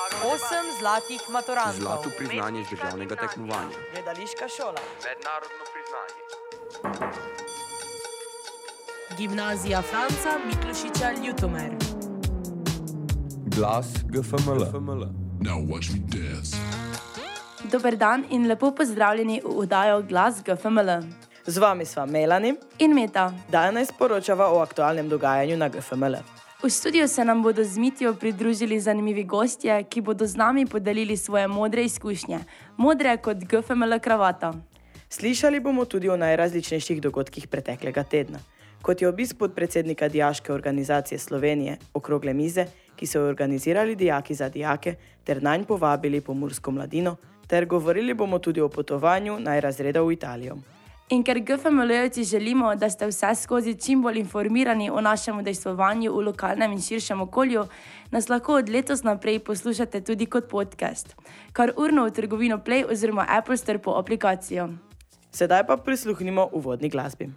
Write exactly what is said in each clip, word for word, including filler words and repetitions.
Osem zlatih maturantov. Zlato priznanje z državnega tekmovanja. Gledališka šola. Mednarodno priznanje. Gimnazija Franca Miklošiča Ljutomer. Glas G F M L. Now watch me dance. Dober dan in lepo pozdravljeni v oddajo Glas G F M L. Z vami sva Melani In Meta. danes poročava o aktualnem dogajanju na G F M L. V studiu se nam bodo z Mitjo pridružili zanimivi gostje, ki bodo z nami podelili svoje modre izkušnje. Modre kot G F M L kravata. Slišali bomo tudi o najrazličnejših dogodkih preteklega tedna, kot je obisk podpredsednika Dijaške organizacije Slovenije, okrogle mize, ki so jo organizirali dijaki za dijake, ter nanj povabili pomursko mladino, ter govorili bomo tudi o potovanju najrazreda v Italijo. In ker G F M L-jevci želimo, da ste vse skozi čim bolj informirani o našem udejstvovanju v lokalnem in širšem okolju, nas lahko od letos naprej poslušate tudi kot podcast, kar urno v trgovino Play oziroma Apple Store po aplikacijo. Sedaj pa prisluhnimo uvodni glasbi.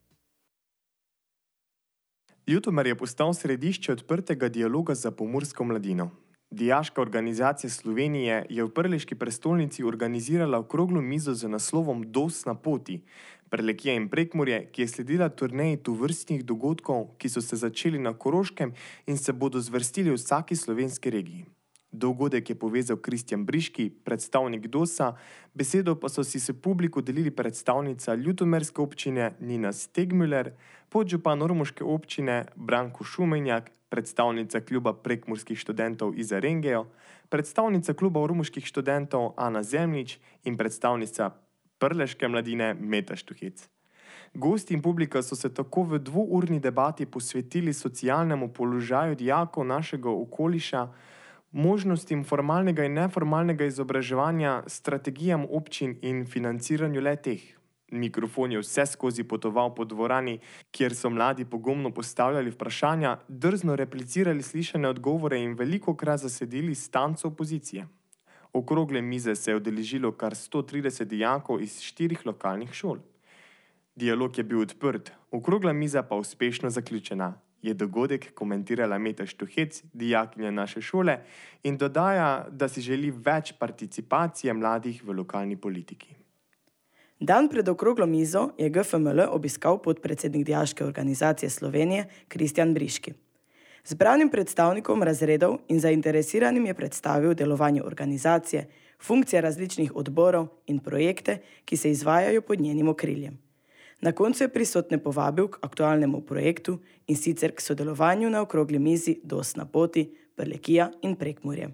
Ljutomer je postal središče odprtega dialoga za pomursko mladino. Dijaška organizacija Slovenije je v prleški prestolnici organizirala okroglo mizo z naslovom Dos na poti, Prlekija in Prekmurje, ki je sledila turneji tovrstnih dogodkov, ki so se začeli na Koroškem in se bodo zvrstili v vsaki slovenski regiji. Dogodek je povezal Kristjan Briški, predstavnik Dosa, besedo pa so si s publiko delili predstavnica ljutomerske občine Nina Stegmüller, podžupan ormoške občine Branko Šumenjak, predstavnica kluba prekmurskih študentov iz Arengejo, predstavnica kluba ormoških študentov Ana Zemljič in predstavnica prleške mladine Meta Štuhec. Gosti in publika so se tako v dvourni debati posvetili socialnemu položaju dijakov našega okoliša, možnostim formalnega in neformalnega izobraževanja, strategijam občin in financiranju le-teh. Mikrofon je vse skozi potoval po dvorani, kjer so mladi pogumno postavljali vprašanja, drzno replicirali slišane odgovore in velikokrat zasedili stanco opozicije. Okrogle mize se je udeležilo kar sto trideset dijakov iz štirih lokalnih šol. Dialog je bil odprt, okrogla miza pa uspešno zaključena. Je dogodek komentirala Meta Štuhec, dijakinja naše šole, in dodaja, da si želi več participacije mladih v lokalni politiki. Dan pred okroglo mizo je G F M L obiskal podpredsednik Dijaške organizacije Slovenije Kristjan Briški. Zbranim predstavnikom razredov in zainteresiranim je predstavil delovanje organizacije, funkcije različnih odborov in projekte, ki se izvajajo pod njenim okriljem. Na koncu je prisotne povabil k aktualnemu projektu in sicer k sodelovanju na okrogli mizi Dos na poti, Prlekija in Prekmurje.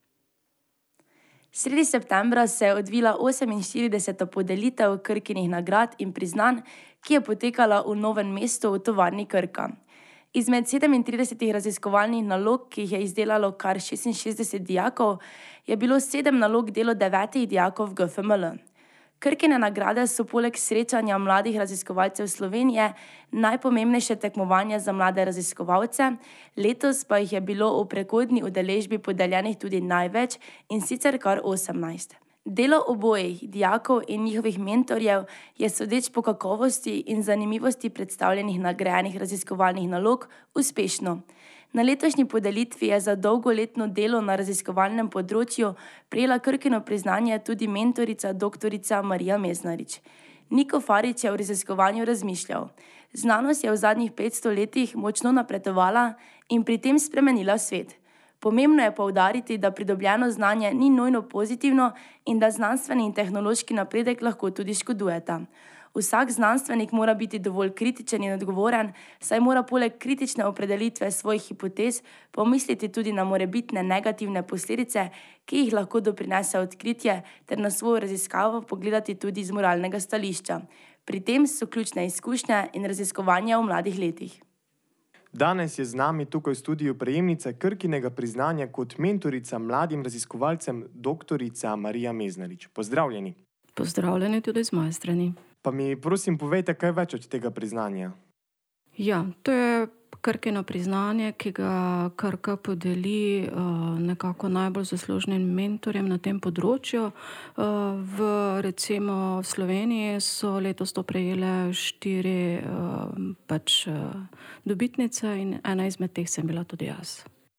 Sredi septembra se je odvila oseminštirideseta podelitev Krkinih nagrad in priznanj, ki je potekala v Novem mestu v tovarni Krka. Izmed sedemintridesetih raziskovalnih nalog, ki jih je izdelalo kar šestinšestdeset dijakov, je bilo sedem nalog delo devetih dijakov G F M L. Krkine nagrade so poleg srečanja mladih raziskovalcev Slovenije najpomembnejše tekmovanje za mlade raziskovalce, letos pa jih je bilo v prehodni udeležbi podeljenih tudi največ, in sicer kar osemnajst. Delo obojih dijakov in njihovih mentorjev je sodeč po kakovosti in zanimivosti predstavljenih nagrajenih raziskovalnih nalog uspešno. Na letošnji podelitvi je za dolgoletno delo na raziskovalnem področju prejela Krkino priznanje tudi mentorica doktorica Marija Meznarič. Niko Farič je v raziskovanju razmišljal. Znanost je v zadnjih petsto letih močno napredovala in pri tem spremenila svet. Pomembno je poudariti, da pridobljeno znanje ni nujno pozitivno in da znanstveni in tehnološki napredek lahko tudi škodujeta. Vsak znanstvenik mora biti dovolj kritičen in odgovoren, saj mora poleg kritične opredelitve svojih hipotez pomisliti tudi na morebitne negativne posledice, ki jih lahko doprinese odkritje, ter na svojo raziskavo pogledati tudi iz moralnega stališča. Pri tem so ključne izkušnje in raziskovanja v mladih letih. Danes je z nami tukaj v studiu prejemnica Krkinega priznanja kot mentorica mladim raziskovalcem doktorica Marija Meznarič. Pozdravljeni. Pozdravljeni tudi z moje strani. Pa mi prosim povejte kaj več od tega priznanja. Ja, to je Krkino priznanje, ki ga Krka podeli uh, nekako najbolj zaslužnim mentorjem na tem področju. Uh, v recimo v Sloveniji so letos to prejele štiri uh, pač uh, dobitnice in ena izmed teh sem bila tudi jaz.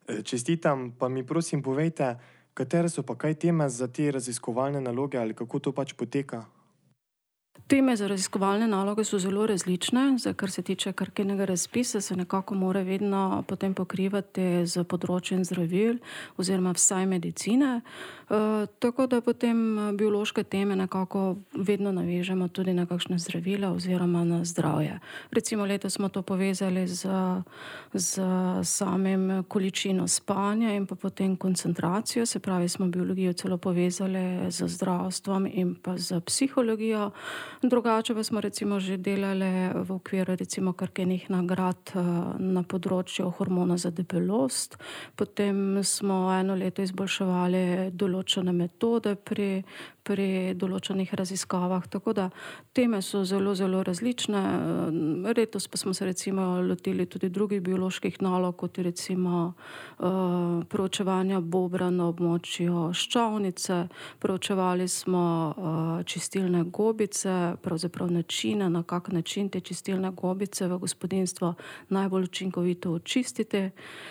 Čestitam, pa mi prosim povejte, katere so pa kaj teme za te raziskovalne naloge ali kako to pač poteka? Teme za raziskovalne naloge so zelo različne. Zdaj, kar se tiče Krkinega razpisa, se nekako mora vedno potem pokrivati z področjem zdravil oziroma vsaj medicine. E, tako da potem biološke teme nekako vedno navežemo tudi na kakšne zdravila oziroma na zdravje. Recimo letos smo to povezali z, z samim količino spanja in pa potem koncentracijo, se pravi smo biologijo celo povezali z zdravstvom in pa z psihologijo. Drugače pa smo recimo že delali v okviru recimo Krkinih nagrad na področju hormona za debelost. Potem smo eno leto izboljševali določene metode pri, pri določenih raziskavah. Tako da teme so zelo, zelo različne. Letos pa smo se recimo lotili tudi drugih bioloških nalog, kot je recimo uh, proučevanja bobra na območju ščavnice. Proučevali smo uh, čistilne gobice, pravzaprav načine, na kak način te čistilne gobice v gospodinjstvo najbolj učinkovito očistiti.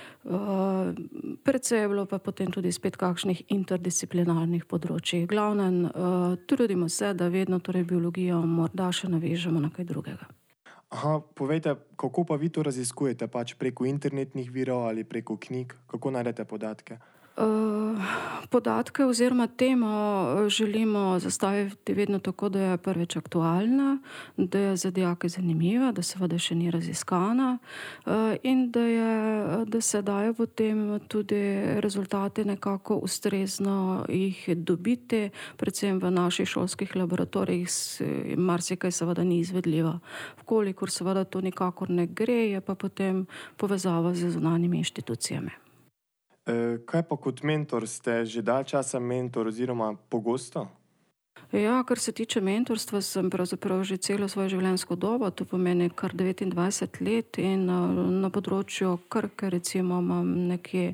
Uh, predvsej je bilo pa potem tudi spet kakšnih interdisciplinarnih področjih. Glavnem, uh, trudimo se, da vedno torej biologijo morda še navežemo na kaj drugega. Aha, povejte, kako pa vi to raziskujete? Pač preko internetnih virov ali preko knjig? Kako najdete podatke? Uh, podatke oziroma temo želimo zastaviti vedno tako, da je prvič aktualna, da je za dijake zanimiva, da seveda še ni raziskana uh, in da, je, da se dajo potem tudi rezultate nekako ustrezno jih dobiti, predvsem v naših šolskih laboratorijih marsikaj seveda ni izvedljivo. Vkolikor seveda to nikakor ne gre, je pa potem povezava z zunanjimi inštitucijami. Kaj pa kot mentor? Ste že dalj časa mentor oziroma pogosto? Ja, kar se tiče mentorstva, sem pravzaprav že celo svojo življenjsko dobo, to pomeni kar devetindvajset let in na področju Krke recimo imam nekje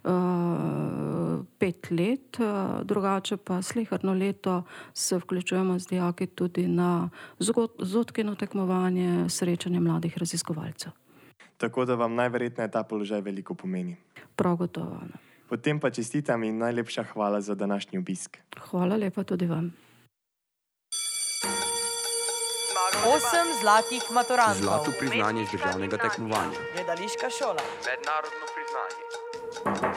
uh, pet let, drugače pa sleherno leto se vključujemo z dijaki tudi na Zotkino tekmovanje, srečanje mladih raziskovalcev. Tako da vam najverjetneje ta položaj veliko pomeni. Prav gotovo. Potem pa čestitam in najlepša hvala za današnji obisk. Hvala lepa tudi vam. Osem zlatih maturantov. Zlato priznanje z državnega tekmovanja. Gledališka šola. Mednarodno priznanje.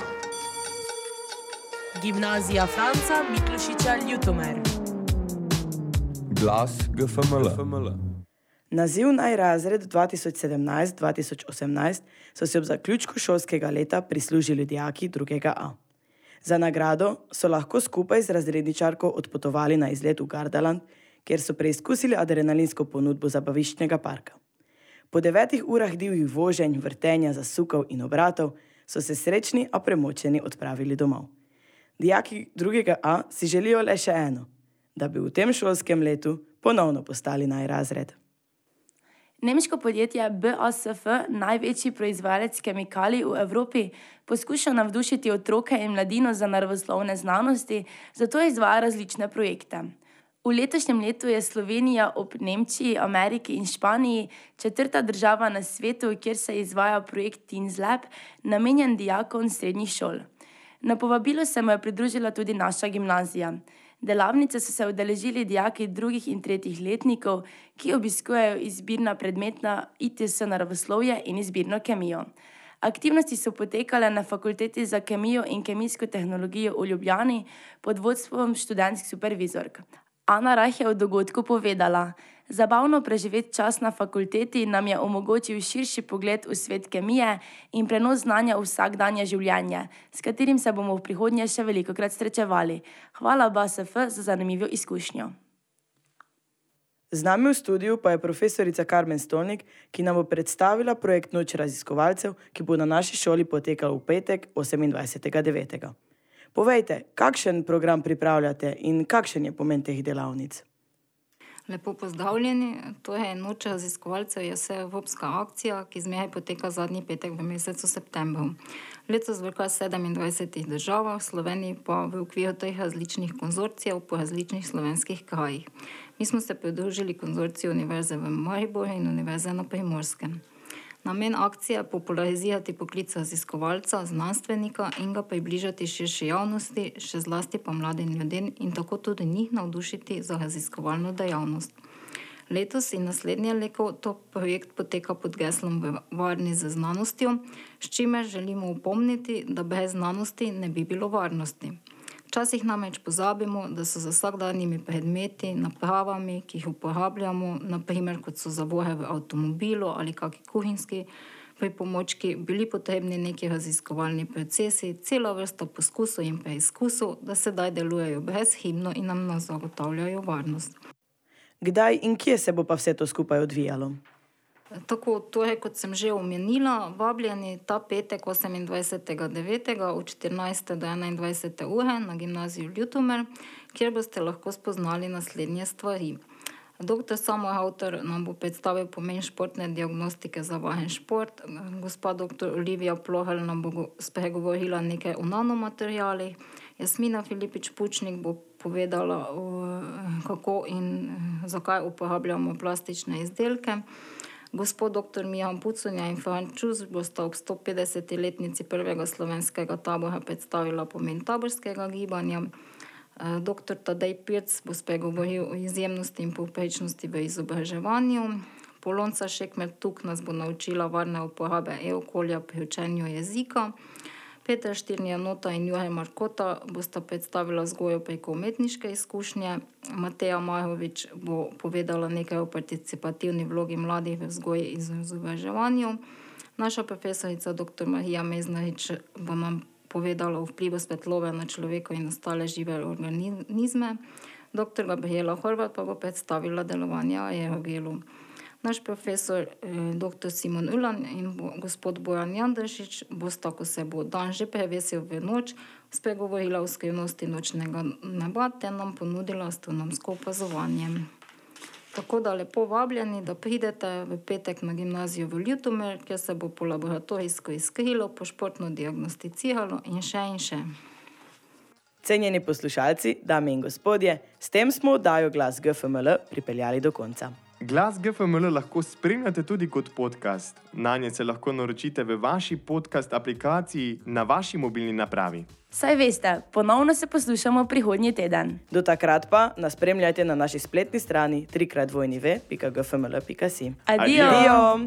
Gimnazija Franca Miklošiča Ljutomer. Glas G F M L. Naziv najrazred dva tisoč sedemnajst dva tisoč osemnajst so se ob zaključku šolskega leta prislužili dijaki drugega A. Za nagrado so lahko skupaj z razredničarko odpotovali na izlet v Gardaland, kjer so preizkusili adrenalinsko ponudbo zabaviščnega parka. Po devetih urah divjih voženj, vrtenja, zasukov in obratov so se srečni, a premočeni odpravili domov. Dijaki drugega A si želijo le še eno, da bi v tem šolskem letu ponovno postali najrazred. Nemško podjetje B A S F, največji proizvajalec kemikalij v Evropi, poskuša navdušiti otroke in mladino za naravoslovne znanosti, zato izvaja različne projekte. V letošnjem letu je Slovenija ob Nemčiji, Ameriki in Španiji četrta država na svetu, kjer se izvaja projekt Teens Lab, namenjen dijakom srednjih šol. Na povabilo se mu je pridružila tudi naša gimnazija. Delavnice so se udeležili dijaki drugih in tretjih letnikov, ki obiskujejo izbirna predmetna I T S naravoslovje in izbirno kemijo. Aktivnosti so potekale na Fakulteti za kemijo in kemijsko tehnologijo v Ljubljani pod vodstvom študentskih supervizork. Ana Rajh je o dogodku povedala: zabavno preživeti čas na fakulteti nam je omogočil širši pogled v svet kemije in prenos znanja v vsakdanje življenje, s katerim se bomo v prihodnje še velikokrat srečevali. Hvala B A S F za zanimivo izkušnjo. Z nami v studiu pa je profesorica Karmen Stolnik, ki nam bo predstavila projekt Noč raziskovalcev, ki bo na naši šoli potekal v petek, osemindvajsetega devetega Povejte, kakšen program pripravljate in kakšen je pomen teh delavnic? Lepo pozdravljeni. To je Noč raziskovalcev, je vseevropska akcija, ki zmeraj poteka zadnji petek v mesecu septembru. Letos v kar sedemindvajsetih državah, v Sloveniji pa v okviru treh različnih konzorcijev po različnih slovenskih krajih. Mi smo se pridružili konzorciju Univerze v Mariboru in Univerze na Primorskem. Namen akcije je popularizirati poklic raziskovalca, znanstvenika in ga približati širši javnosti, še zlasti pa mladim ljudem in tako tudi njih navdušiti za raziskovalno dejavnost. Letos in naslednje leto to projekt poteka pod geslom Varni z znanostjo, s čimer želimo upomniti, da brez znanosti ne bi bilo varnosti. Včasih namreč pozabimo, da so za vsakdanjimi predmeti, napravami, ki jih uporabljamo, naprimer kot so zavore v avtomobilu ali kakšni kuhinjski pripomočki, bili potrebni neki raziskovalni procesi, cela vrsta poskusov in preizkusov, da sedaj delujejo brezhibno in nam zagotavljajo varnost. Kdaj in kje se bo pa vse to skupaj odvijalo? Tako, torej, kot sem že omenila, vabljeni ta petek osemindvajsetega devetega od štirinajste do enaindvajsete ure na gimnaziju Ljutomer, kjer boste lahko spoznali naslednje stvari. Doktor Samo Avtor nam bo predstavil pomen športne diagnostike za varen šport. Gospa doktor Olivija Plohelj nam bo spregovorila nekaj o nanomaterialih. Jasmina Filipič-Pučnik bo povedala, kako in zakaj uporabljamo plastične izdelke. Gospod doktor Mijan Puconja in Fran Čus bosta ob stopetdeseti-letnici prvega slovenskega tabora predstavila pomen taborskega gibanja. Doktor Tadej Pirc bo spregovoril o izjemnosti in povprečnosti v izobraževanju. Polonca Šekmer-Tuk nas bo naučila varne uporabe e-okolja pri učenju jezika. Peter Štirnjanota in Jure Markota bosta predstavila vzgojo preko umetniške izkušnje. Mateja Marovič bo povedala nekaj o participativni vlogi mladih v vzgoji in izobraževanju. Naša profesorica doktor Marija Meznarič bo nam povedala o vplivu svetlobe na človeka in ostale žive organizme. Doktor Gabriela Horvat pa bo predstavila delovanje aerogelu. Naš profesor doktor Simon Ulan in gospod Bojan Jandršič bosta, ko se bo dan že prevesil v noč, spregovorila o skrivnosti nočnega neba ter nam ponudila astronomsko opazovanje. Tako da lepo vabljeni, da pridete v petek na gimnazijo v Ljutomer, kjer se bo po laboratorijsko izkrilo, po športno diagnosticiralo in še in še. Cenjeni poslušalci, dame in gospodje, s tem smo oddajo Glas G F M L pripeljali do konca. Glas G F M L lahko spremljate tudi kot podcast. Nanje se lahko naročite v vaši podcast aplikaciji na vaši mobilni napravi. Saj veste, ponovno se poslušamo prihodnji teden. Do takrat pa nas spremljajte na naši spletni strani trikrat dvojni ve pika g f m l pika si. Adijo! Adijo!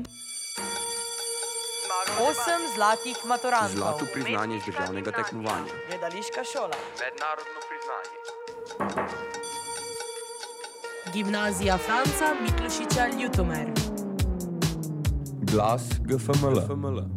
Osem zlatih maturantov. Zlato priznanje z državnega tekmovanja. Gledališka šola. Mednarodno priznanje. Gimnazija Franca Miklošiča Ljutomer. Glas G F M L.